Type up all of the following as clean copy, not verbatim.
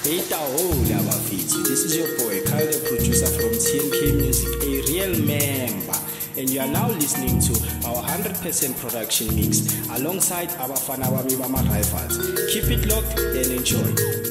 Hola Bafiti, this is your boy Kyle, the producer from TNK Music, a real member, and you are now listening to our 100% production mix alongside Abafana Wami Mama Rifles. Keep it locked and enjoy.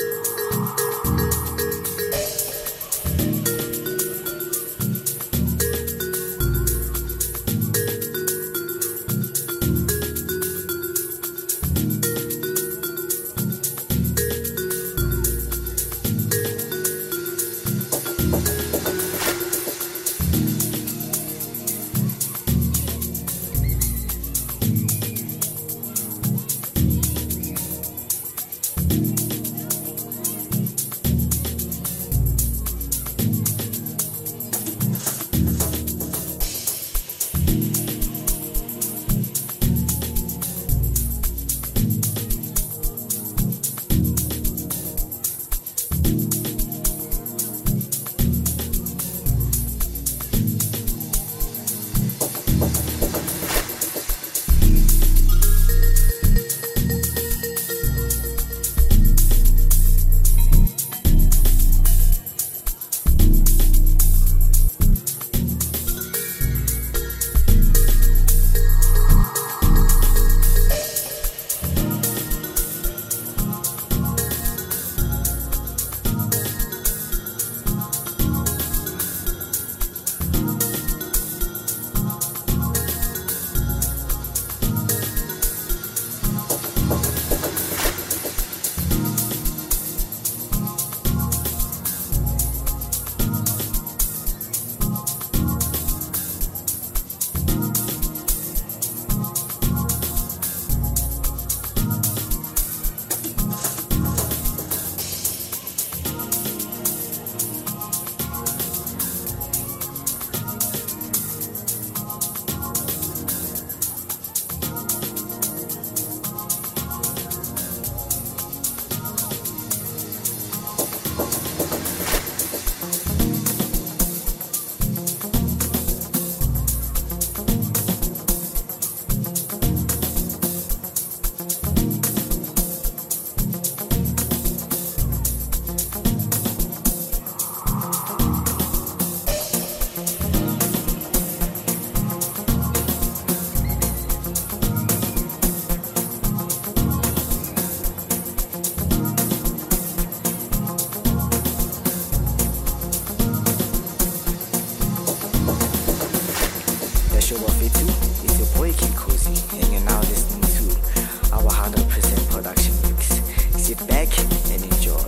It's your boy King Cozy, and you're now listening to our 100% production mix. Sit back and enjoy.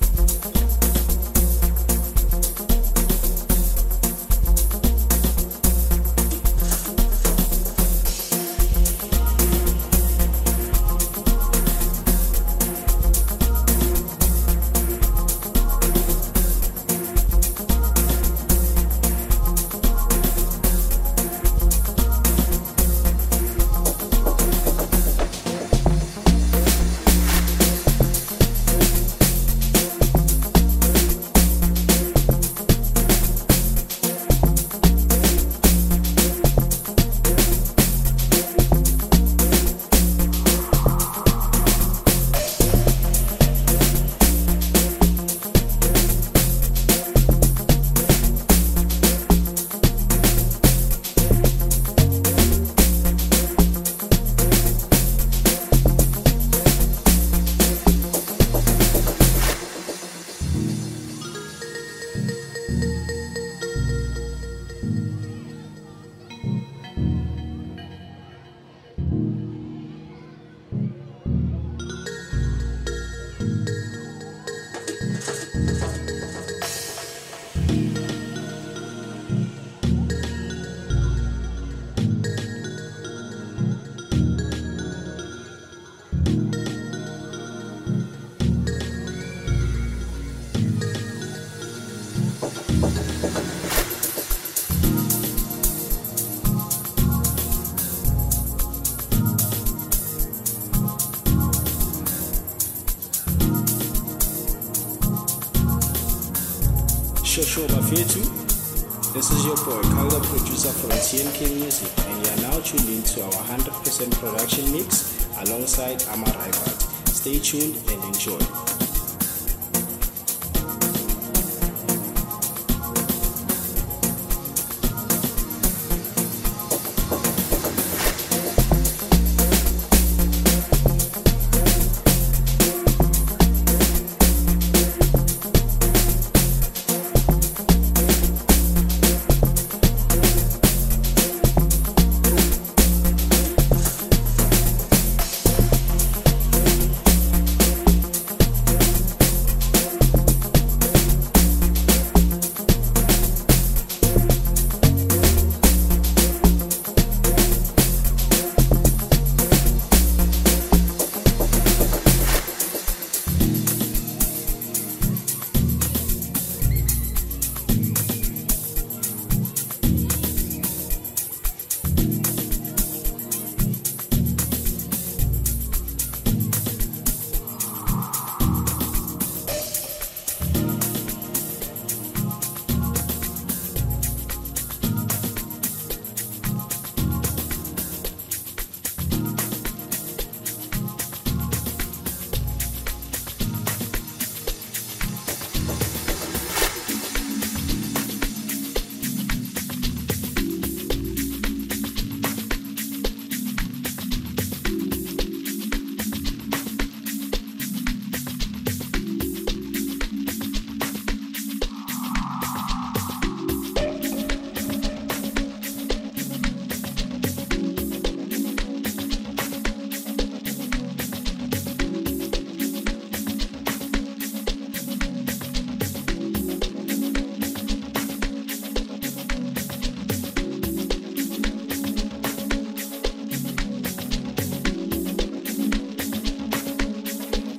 Shosho Bafetu. This is your boy, Kyle, the producer from TNK Music, and you are now tuned into our 100% production mix alongside Amar Rifles. Stay tuned and enjoy.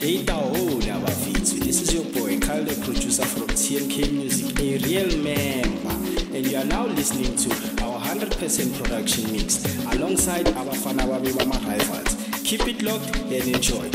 Hey Taola Bafitsu, this is your boy Kyle, the producer from TNK Music, a real member. And you are now listening to our 100% production mix alongside Abafana Babibama Rivals. Keep it locked and enjoy.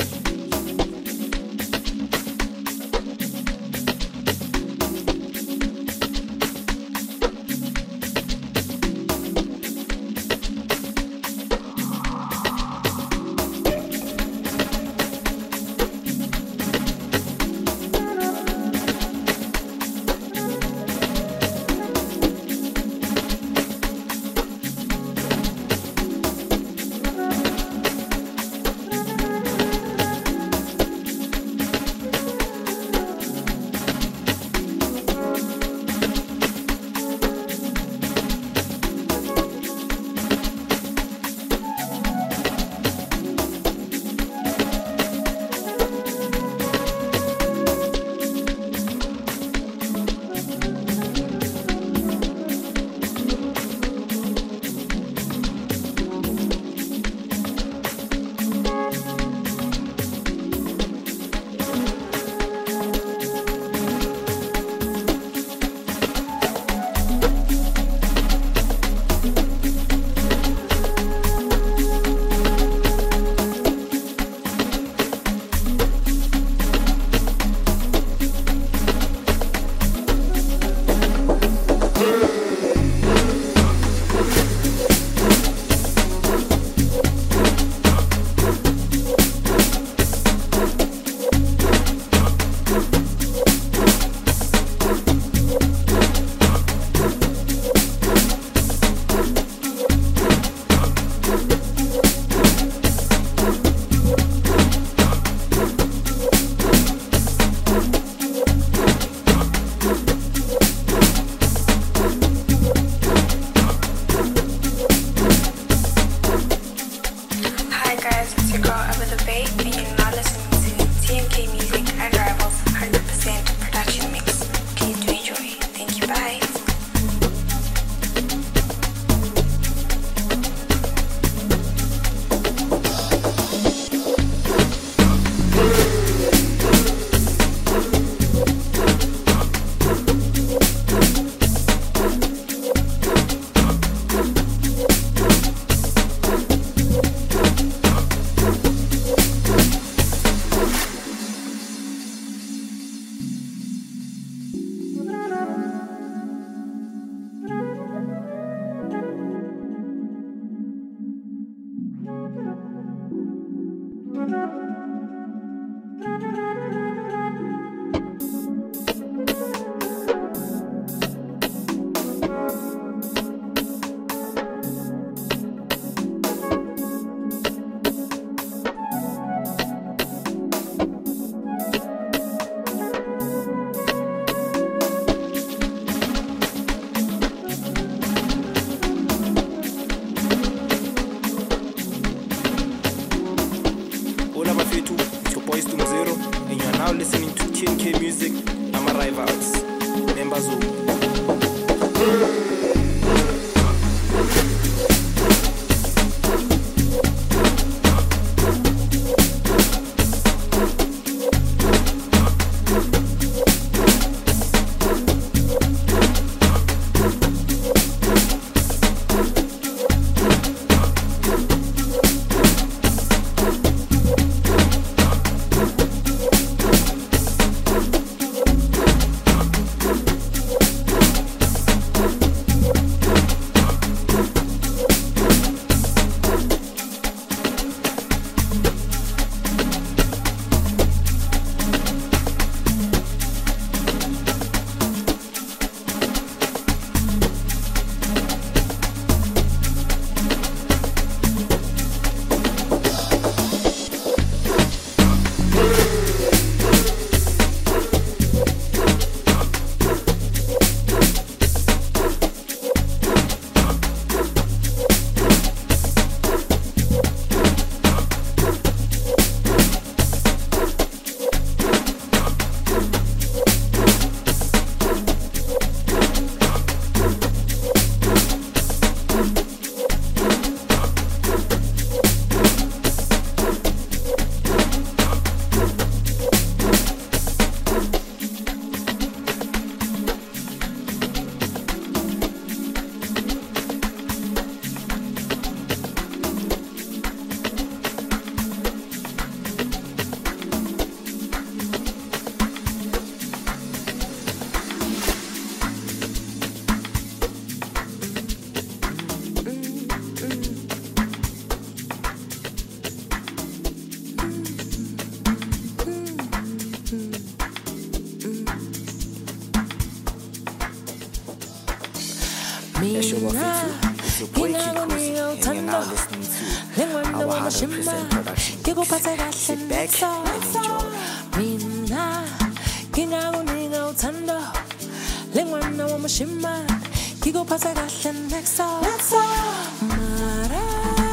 your boy Kid Cozy, and you're now listening to our 100% production mix. Sit back and enjoy. Mina ngingawunika uthando lengwana wamashima ngikuphatha kahle nexo mara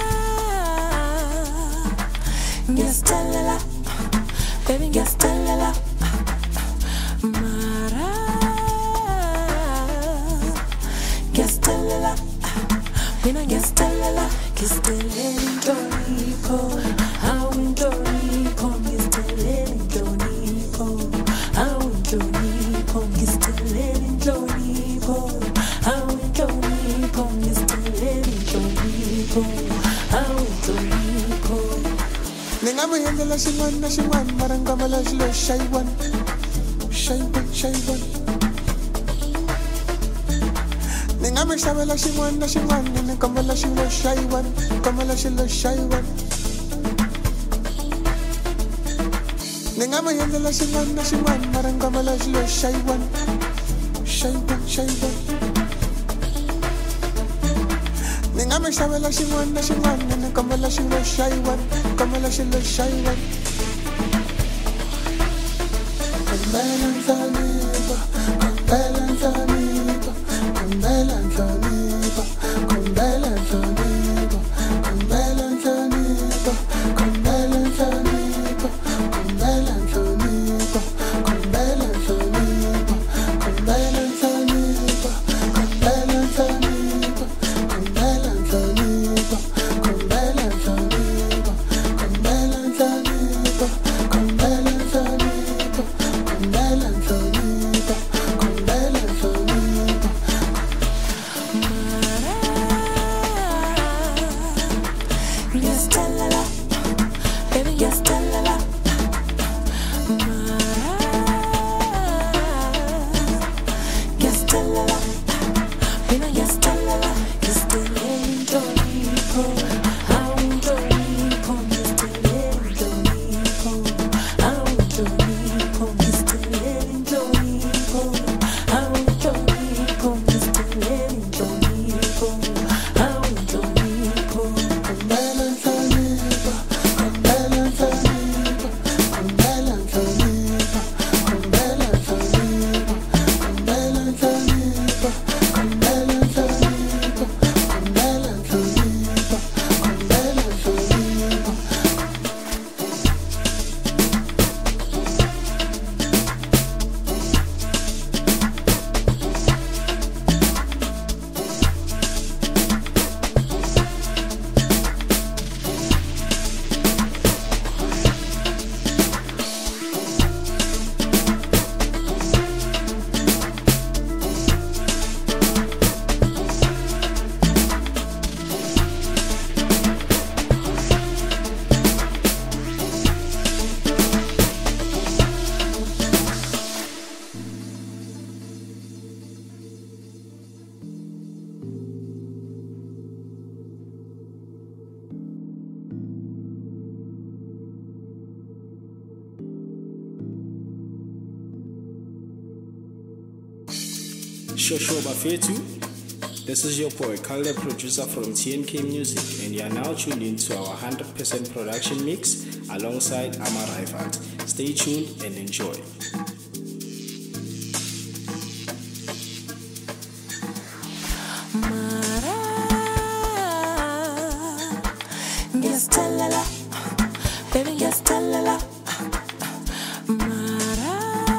ngiyasitelela baby ngiyasitelela mara ngiyasitelela mina ngiyasitelela ngiyasitelela inhlonipho hawu inhlonipho ngiyasitelela inhlonipho hawu inhlonipho ngiyasitelela inhlonipho hawu inhlonipho ngiyasitelela inhlonipho hawu inhlonipho ningamuyendela xin'wana mara nkamela xilo xayiwana ningami xavela xin'wana ni kombela xilo xayiwana kombela xilo xayiwana ningami yendlela xin'wana mara nkombela xilo xayiwana ningami xavela xin'wana ni kombela xilo xayiwana kombela xilo xayiwana kombela nhlonipho kombela nhlonipho kombela nhlonipho kombela nhlonipho kombela nhlonipho kombela nhlonipho kombela nhlonipho kombela nhlonipho kombela nhlonipho kombela nhlonipho kombela nhlonipho kombela nhlonipho kombela nhlonipho kombela nhlonipho kombela nhlonipho kombela nhlonipho ngiyasitelela baby ngiyasitelela ngiyasitelela mina ngiyasitelela ngiyasitelela inhlonipho hawu inhlonipho ngiyasitelela inhlonipho hawu inhlonipho ngiyasitelela inhlonipho hawu inhlonipho ngiyasitelela inhlonipho hawu inhlonipho kombela nhlonipho kombela nhlonipho kombela nhlonipho kombela nhlonipho kombela nhlonipho kombela nhlonipho kombela nhlonipho kombela nhlonipho Shosho Bafetu. This is your boy, Calder producer from TNK Music, and you are now tuned into our 100% production mix alongside Ama Rivals. Stay tuned and enjoy. mara ngiyasitelela baby ngiyasitelela mara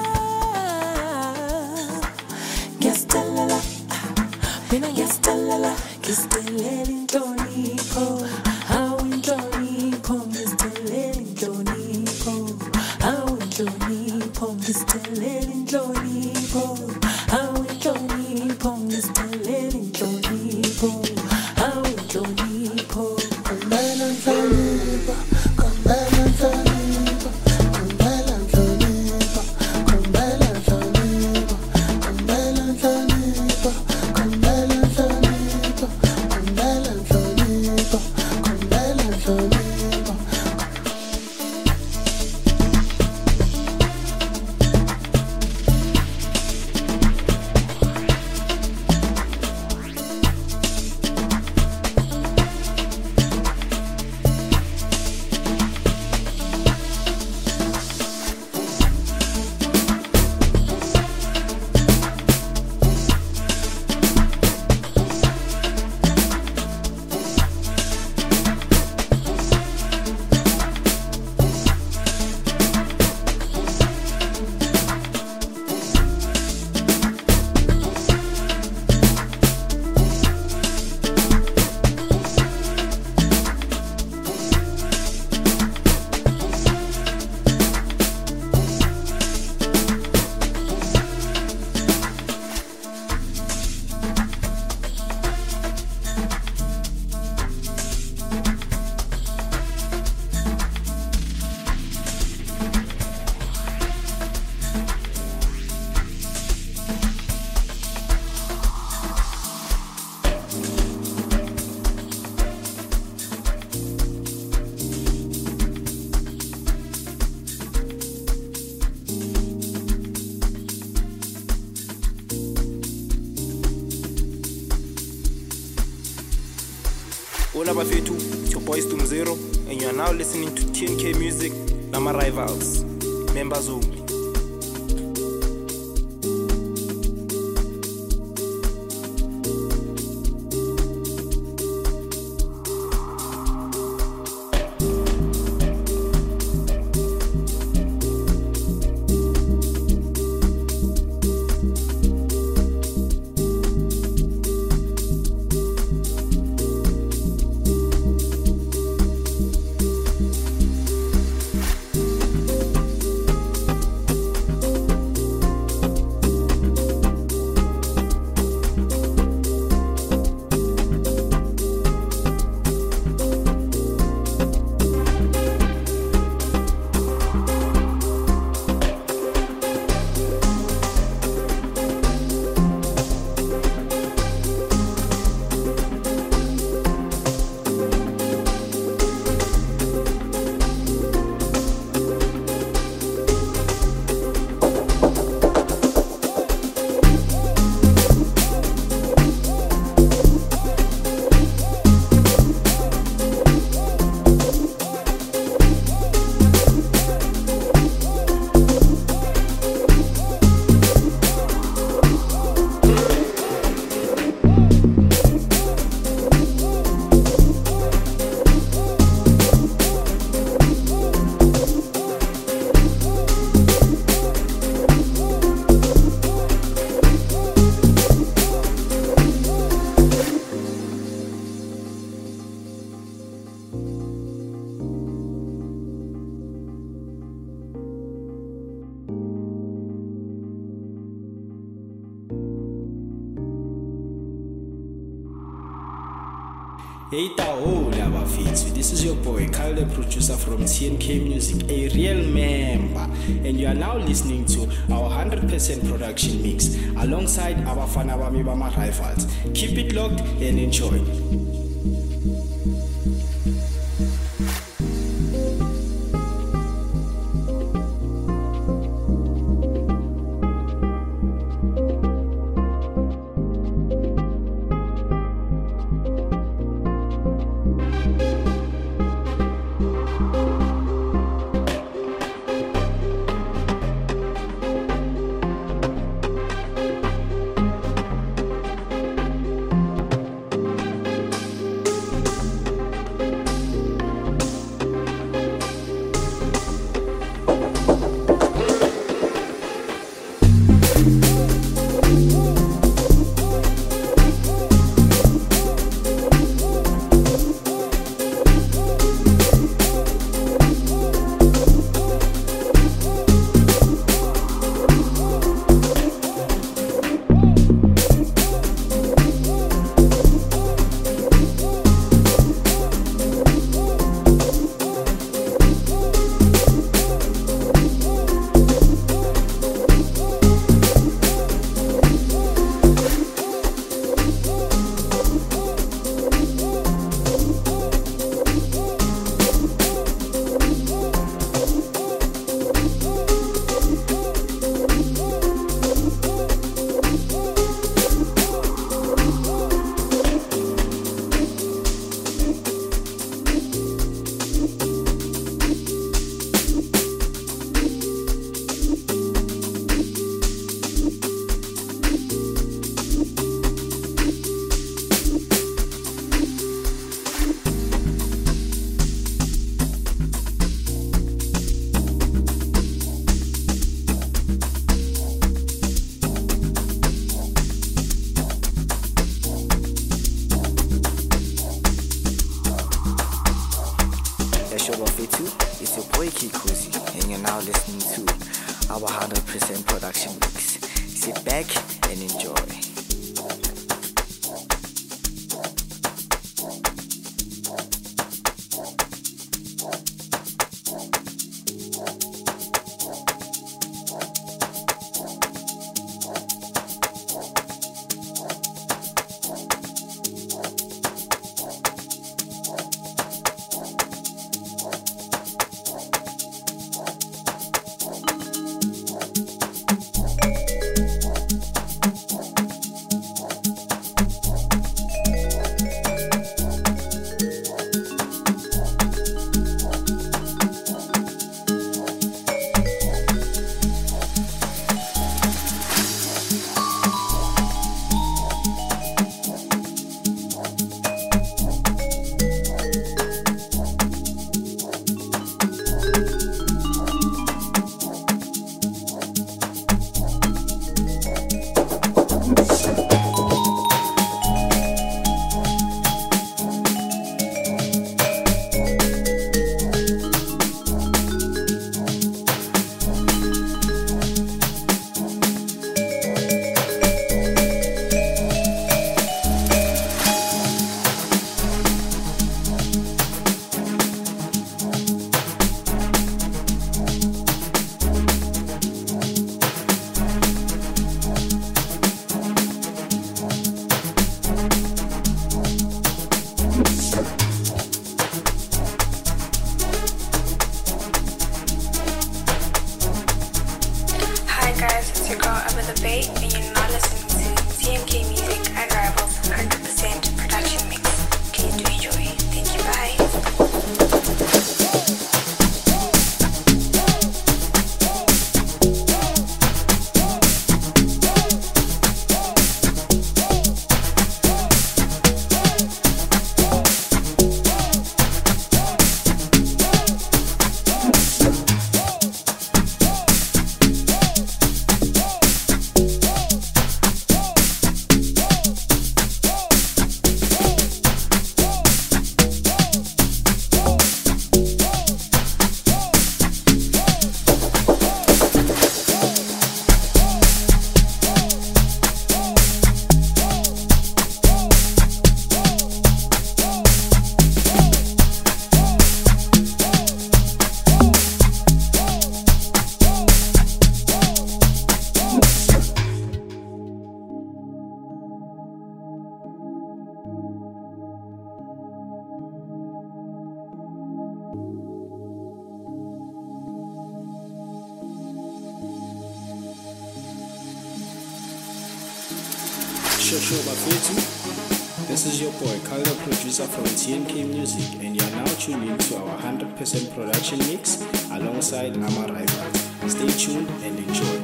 ngiyasitelela mina ngiyasitelela ngiyasitelela inhlonipho hawu inhlonipho ngiyasitelela inhlonipho hawu inhlonipho ngiyasitelela inhlonipho hawu inhlonipho ngiyasitelela inhlonipho hawu inhlonipho kombela nhlonipho kombela nhlonipho kombela nhlonipho kombela nhlonipho kombela nhlonipho kombela nhlonipho kombela nhlonipho kombela nhlonipho Hola Bafetu, it's your boy Stum Zero, and you are now listening to TNK Music, Nama Rivals, members only. Hey Taola Bafitsu, this is your boy Kyle, the producer from TNK Music, a real member, and you are now listening to our 100% production mix alongside Abafana Bami Bama Rivals. Keep it locked and enjoy. It's your boy Kikozi, and you're now listening to our 100% production mix. Sit back and enjoy. Hi guys, it's your girl Abba the Bay, and you're now listening to TMK Music and Rivals 100% production mix. Please do enjoy. Thank you, bye. Shosho Bafetu. This is your boy, Kyle the producer from TNK Music, and you are now tuned in to our 100% production mix alongside Ama Rival. Stay tuned and enjoy.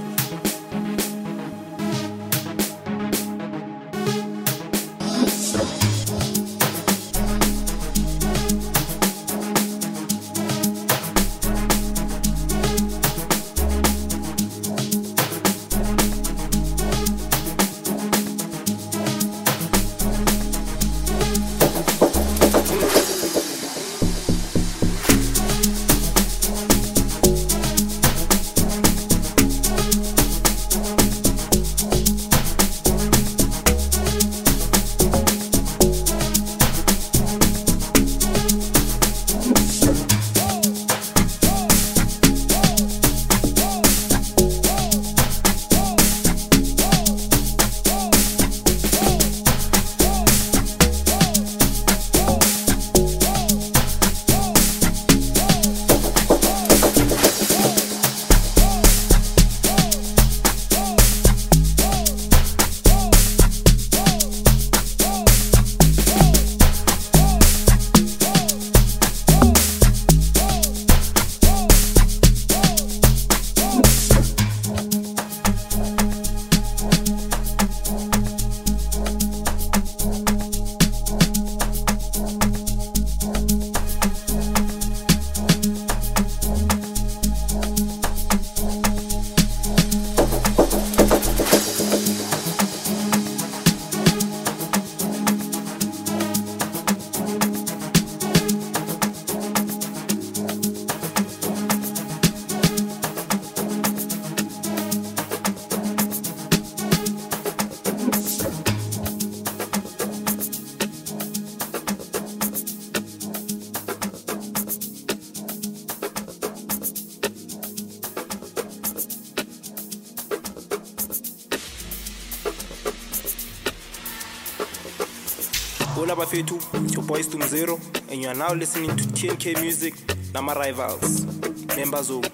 Hola Bafetu, it's your boy Stum Zero, and you are now listening to TNK Music, Nama Rivals, members only.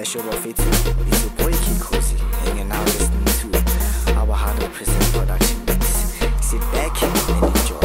Shoba Fiti. It's your boy Kikosi, and you're now listening to our 100% production mix. Sit back and enjoy.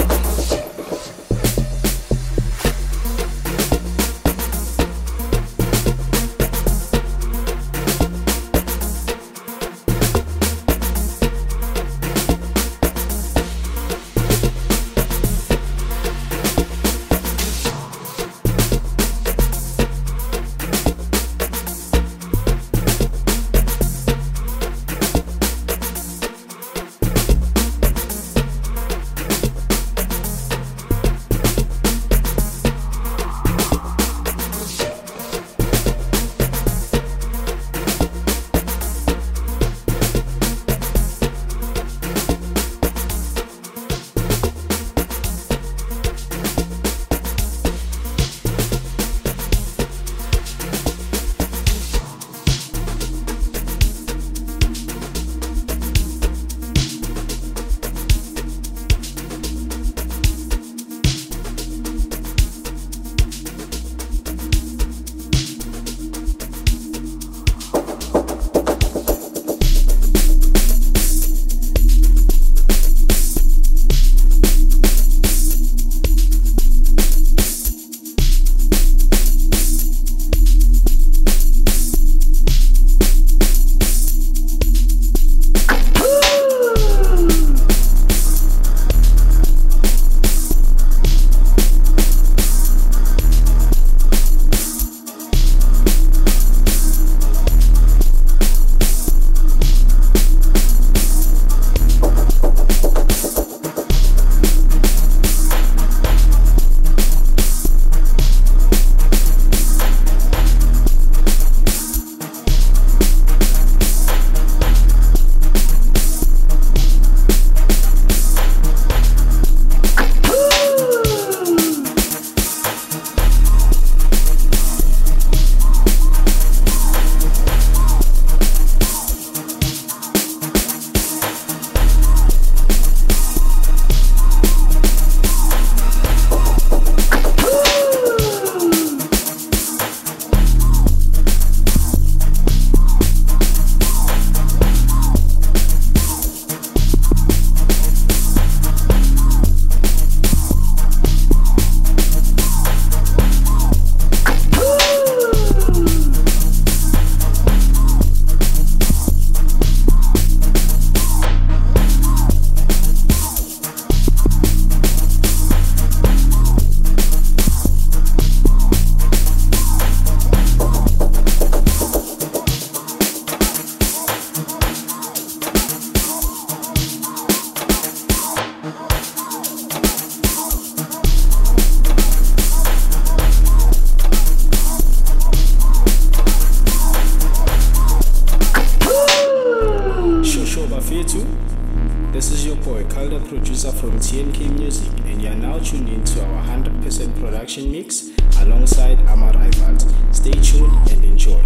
This is your boy, Calder producer from TNK Music, and you are now tuned into our 100% production mix alongside our rivals. Stay tuned and enjoy.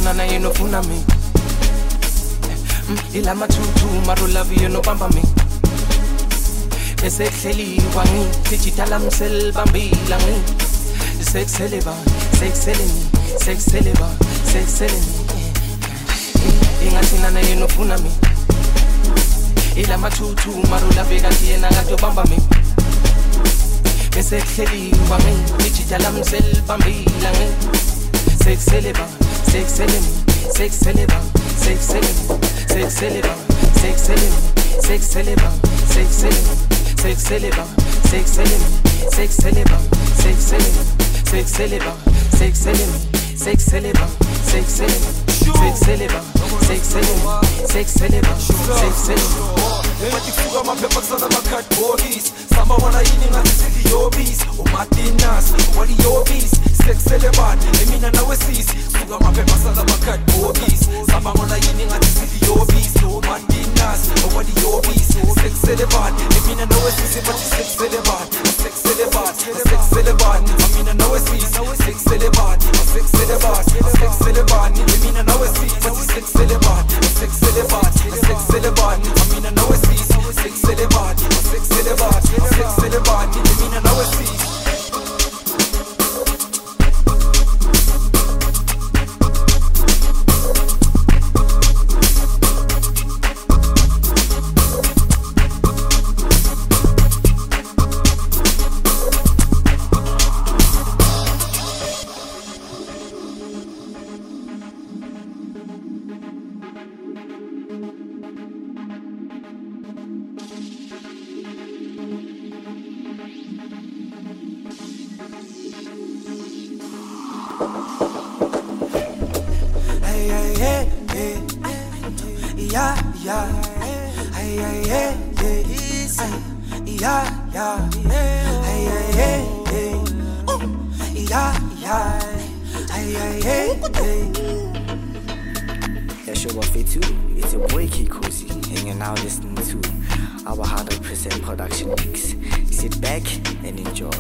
Ingathuna na yeno funa mi ila mathutu maro love yeno bamba mi esehleli wangi digital amsel bambila ngi sexeleba sexeleba ingathina na yeno funa mi ila mathutu maro love kanti yena kade bamba mi esehleli wangi digital amsel bambila ngi sexeleba Matifuka maphepha kusana ama-cardboardies Samba wana yini ngathi ziliyobis uMartinas, waliyobis Sexeleban, emina nawe sisi Fuka maphepha kusana ama-cardboardies Samba wana yini ngathi ziliyobis uMartinas, waliyobis Sexeleban, emina nawe sisi Bathi sexeleban, amina nawe sisi Sexeleban, emina nawe sisi Bathi sexeleban, amina nawe sisi Sexeleban, emina nawe sisi That's your buffet too. It's your boy Kikosi, and you're now listening to our 100% production mix. Sit back and enjoy.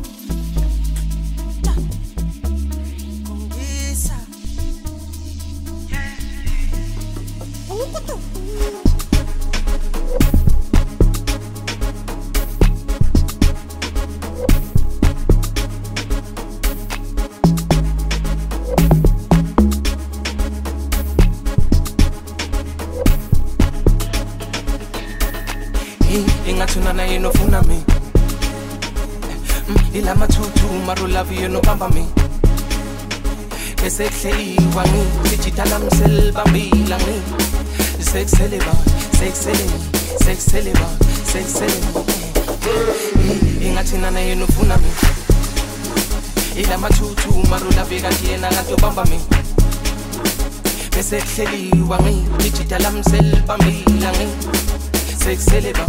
Ingathuna na yeno funa mi ila mathutu maro love yeno bamba mi esehleli wangi digital amsel bambila ngi sexeleba ingathina na yeno funa mi ila mathutu maro love kanti yena kade bamba mi esehleli wangi digital amsel bambila ngi sexeleba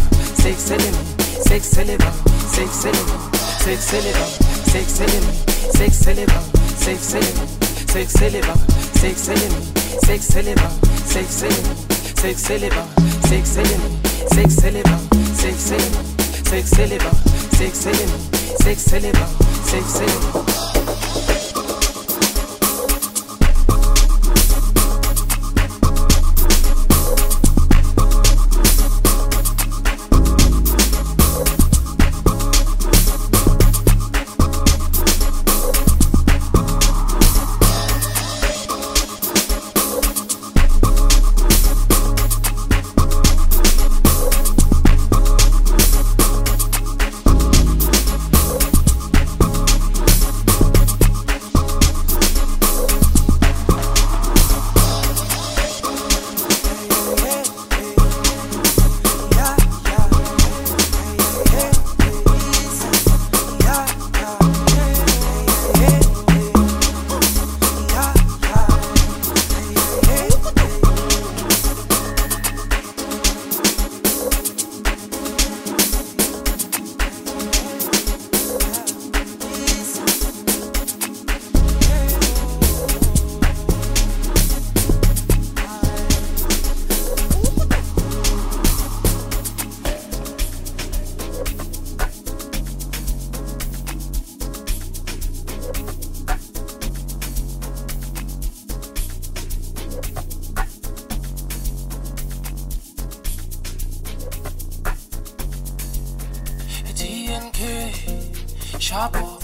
Sharpo.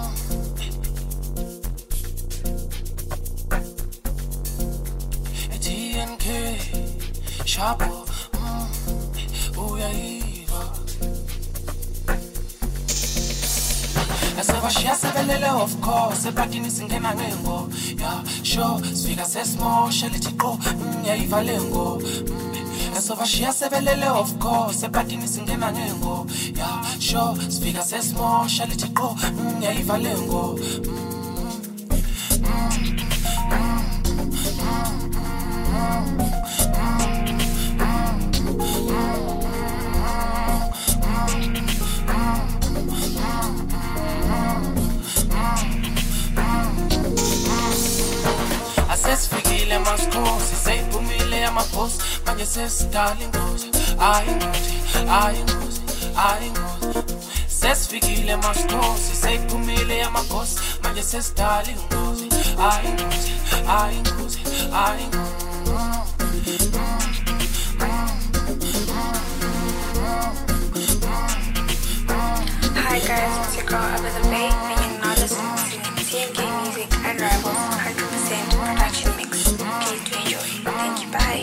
TNK, Sharpo. Uyaiva. Asebashiya sebelele of course, ebhadini singena ngengo. Yeah, sure, sifika sesmosha lithi qo, yayiva lengo. Asebashiya sebelele of course, ebhadini singena ngengo. Yeah, sure, sifika sesmosha lithi qo, yayiva lengo. Sesifikile maskosi seyiphumile yamaphosi manje sesidala ingozi ayingozi ayingozi ayingozi sesifikile maskosi seyiphumile yamaphosi manje sesidala ingozi ayingozi ayingozi ayingozi. Hi guys, it's your girl Abba the Bay, and you're now listening to TNK Music and Rivals 100% production mix. Please do enjoy. Thank you, bye.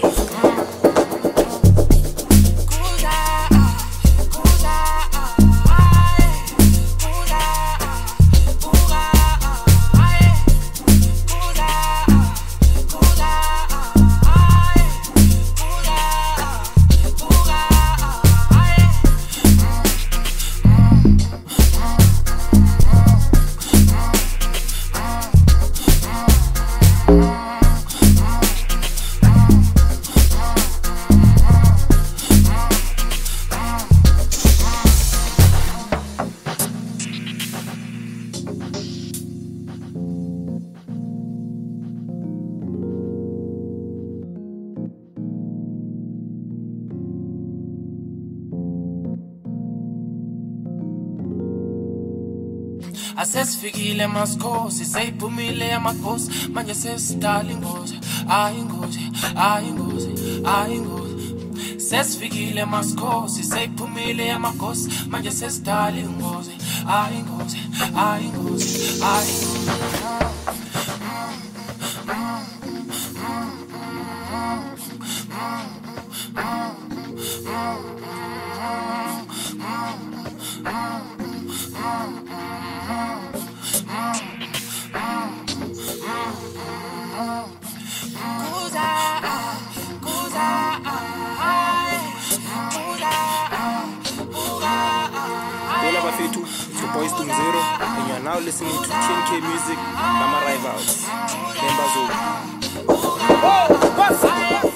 Asesifikile maskosi seyiphumile yamaphosi manje sesidala ingozi ayingozi ayingozi ayingozi sesifikile maskosi seyiphumile yamaphosi manje sesidala ingozi ayingozi ayingozi ayingozi. Boys to Zero, and you are now listening to TNK Music, Mama Rivals, members of.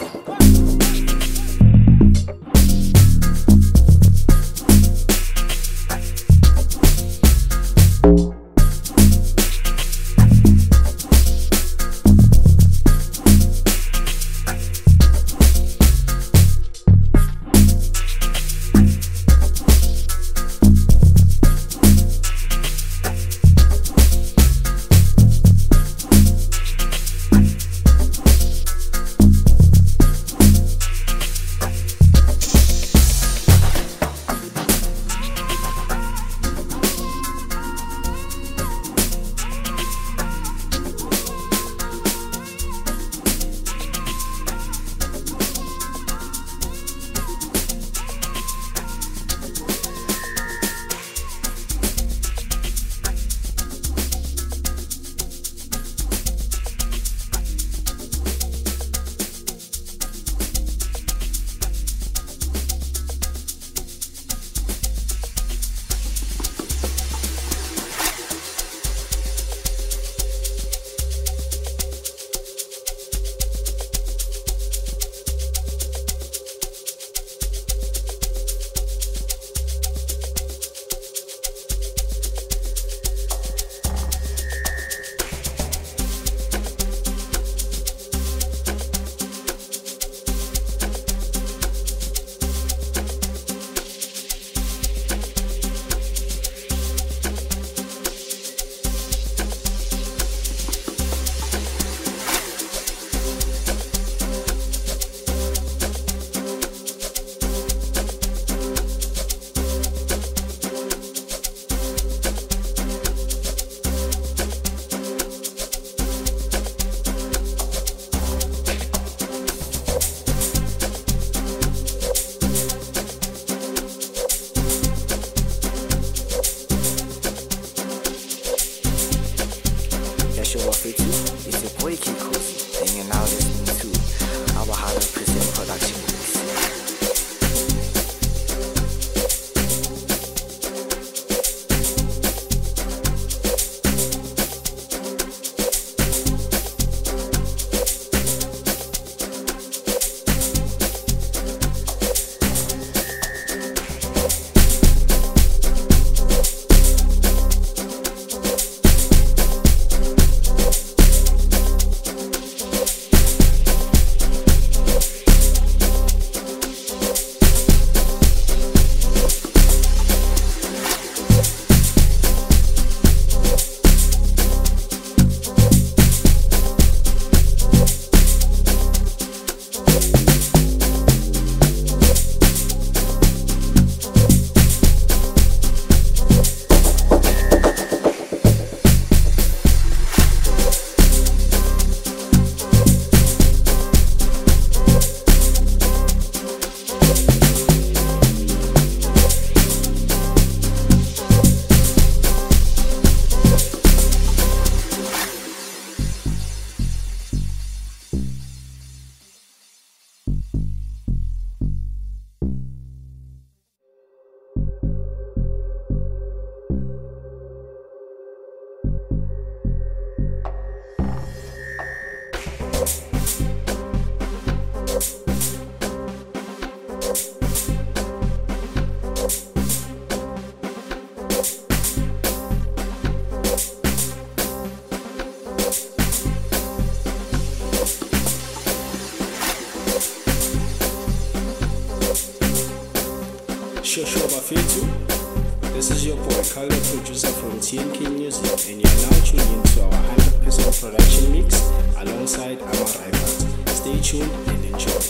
Shosho Bafetu. This is your boy, Calder Producer from TNK Music, and you're now tuned into our 100% production mix alongside our rivals. Stay tuned and enjoy.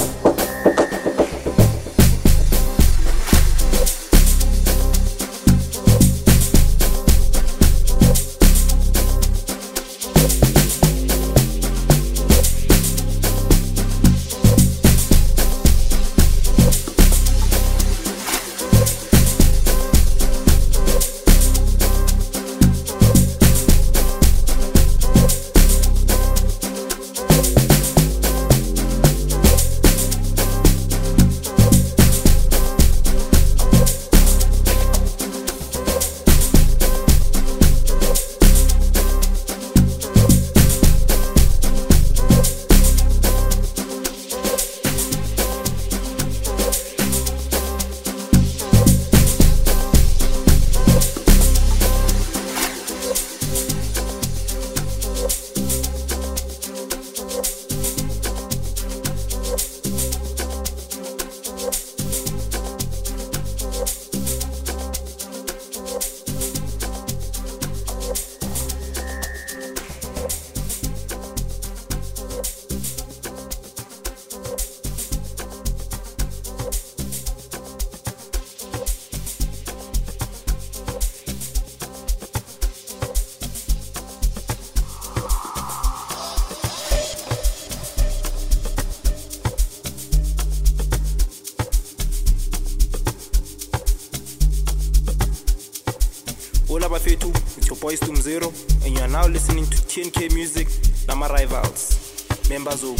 Hola Bafetu, it's your boy Stum Zero, and you are now listening to TNK Music, Nama Rivals, members of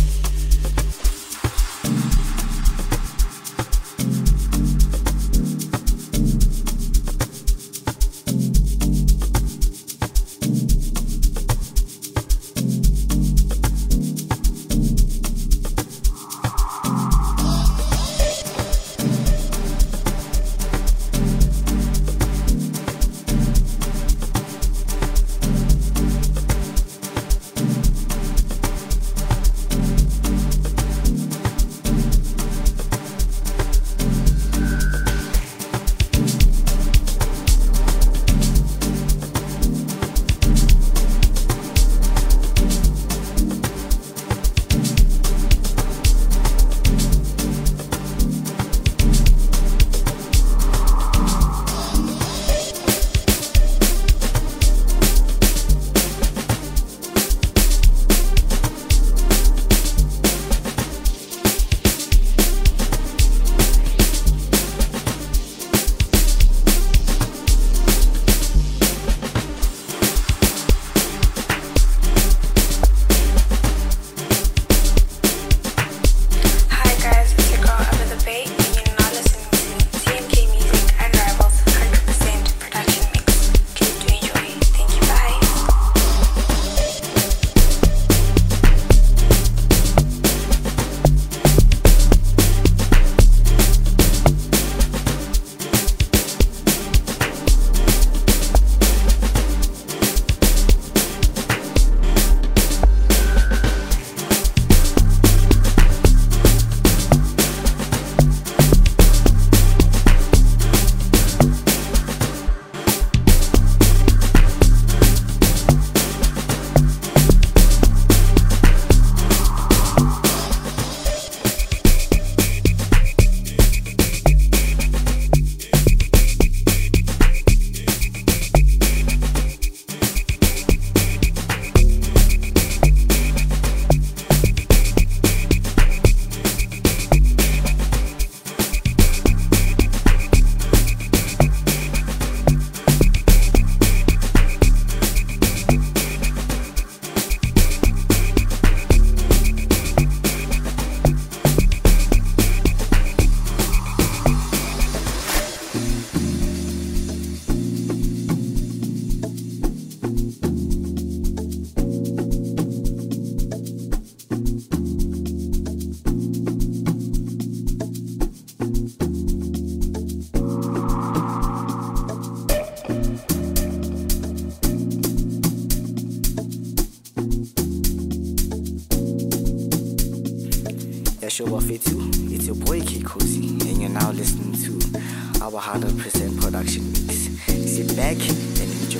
Show Bafetu. It's your boy K Cozy, and you're now listening to our 100% production mix. Sit back and enjoy.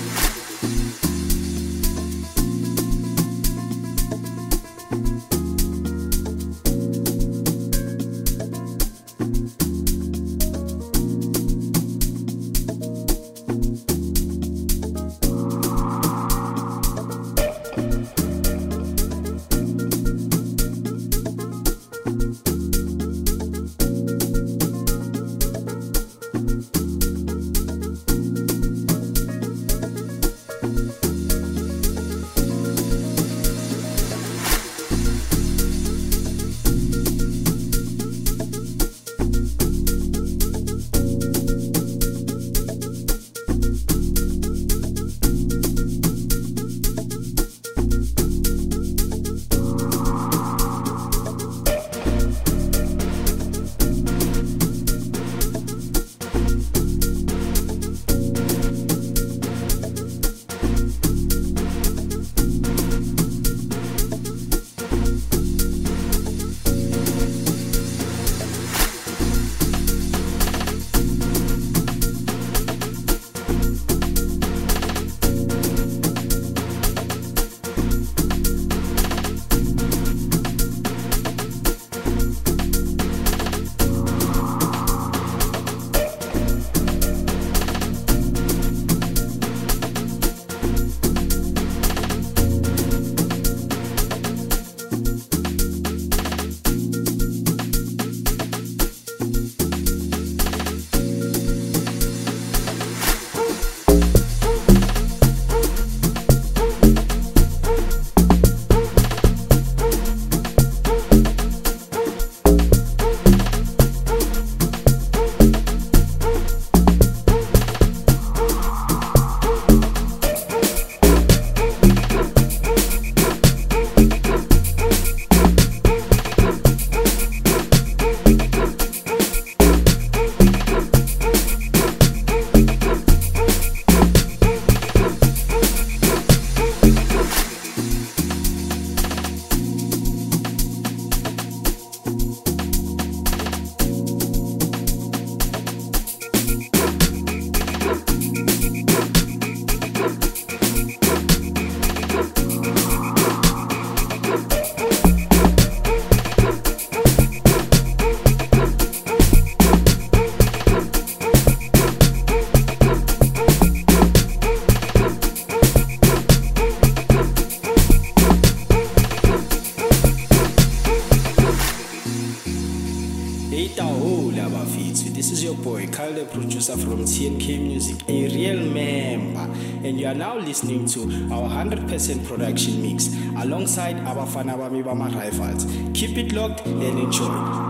This is your boy, Kyle the producer from TNK Music, a real member. And you are now listening to our 100% production mix alongside Abafana Bami Bama Rivals. Keep it locked and enjoy.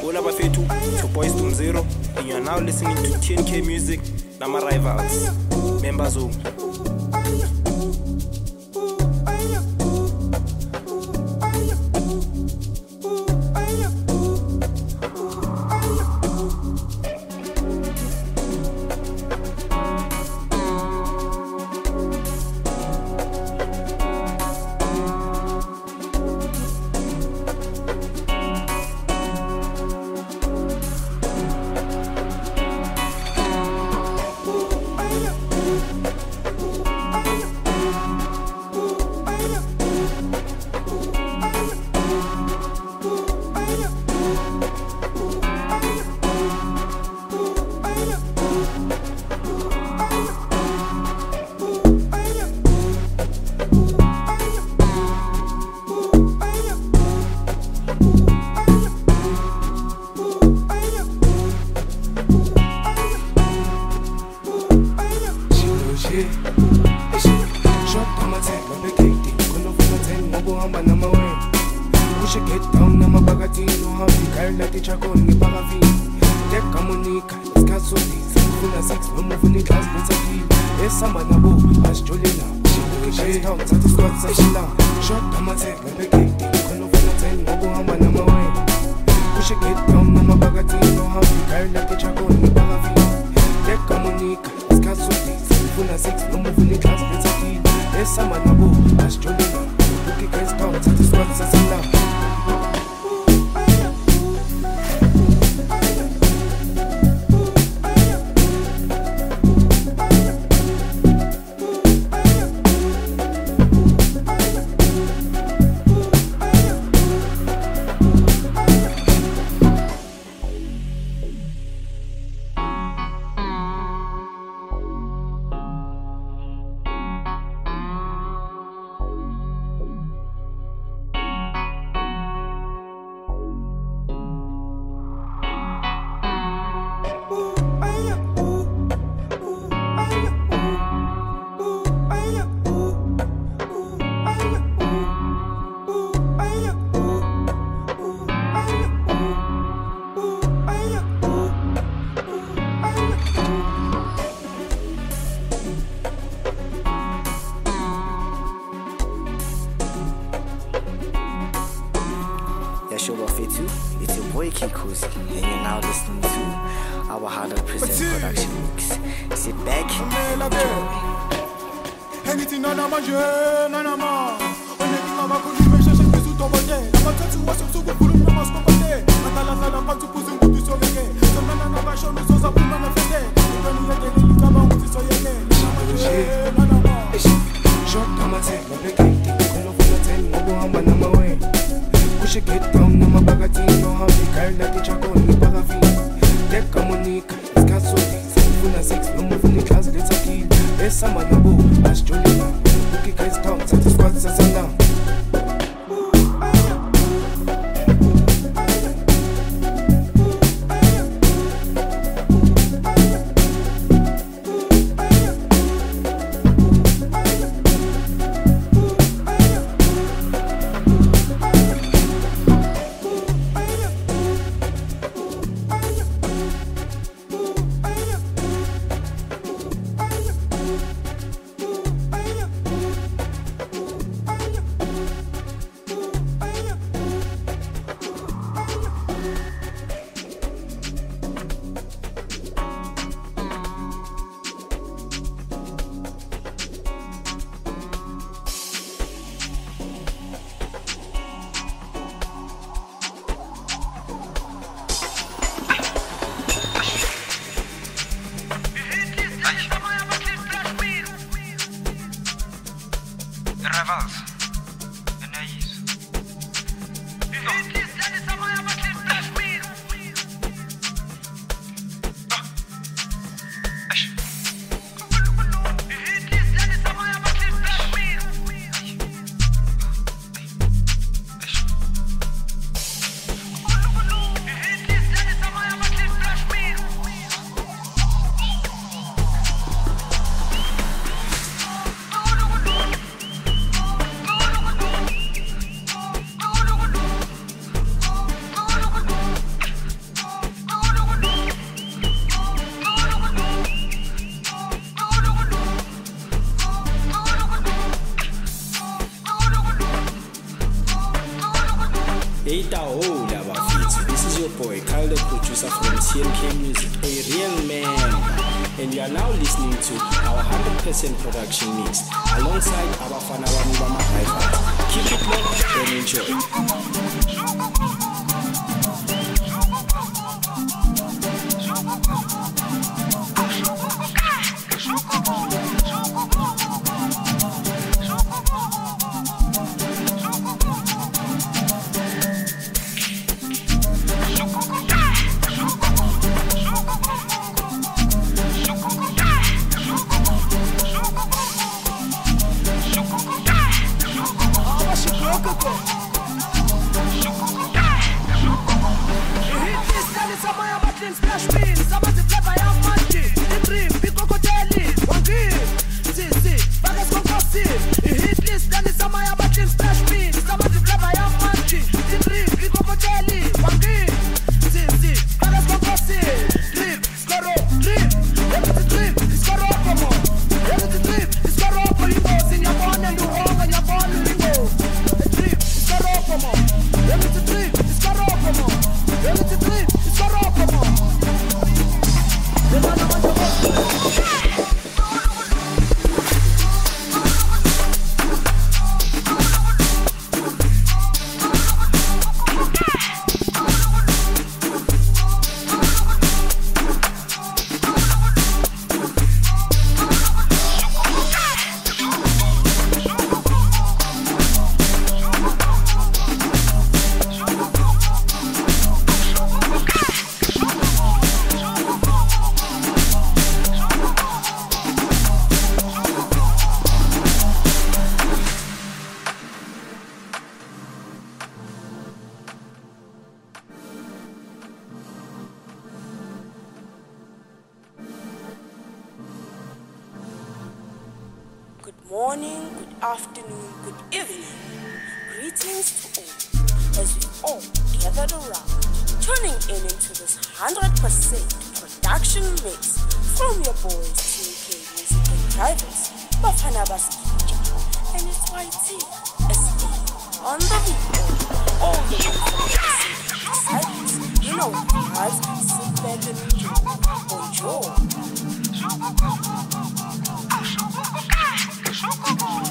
Ola Bafetu, it's your boy Stum Zero, and you are now listening to TNK Music, Nama Rivals, Member Zone. It's your boy Kikozi, and you're now listening to our 100% production mix. Sit back and enjoy. Anything on a manger, on a man. Anything on a good relationship is to over there. I'm going to watch some good room, no more scope there. I'm going to put some good to again. Some man on a show me so some women are fed. Even if you're getting come on with this again. Short time I take, I'm picking, I'm over the 10, I'm going on my way. Push it, get down, I'm a bagatine, no how to carry like the chaco in the paraffin. Take a Monique, it's got so deep, 6, no more from the class, it's a key. There's some on the boat, that's Jolina. Cookie guys count, set the squats, that's down. boy, Kyle the producer from TNK Music, a real man. And you are now listening to our 100% production mix alongside our Fana Wamubama Hi-Fi. Keep it locked and enjoy. Good morning, good afternoon, good evening. Greetings to all as we all gathered around, tuning in into this 100% production mix from your boys TNK Music and Drivers, Bafana Baskija, and it's YT SE on the beat. All the way from the silence, you know what vibes, sit back and enjoy.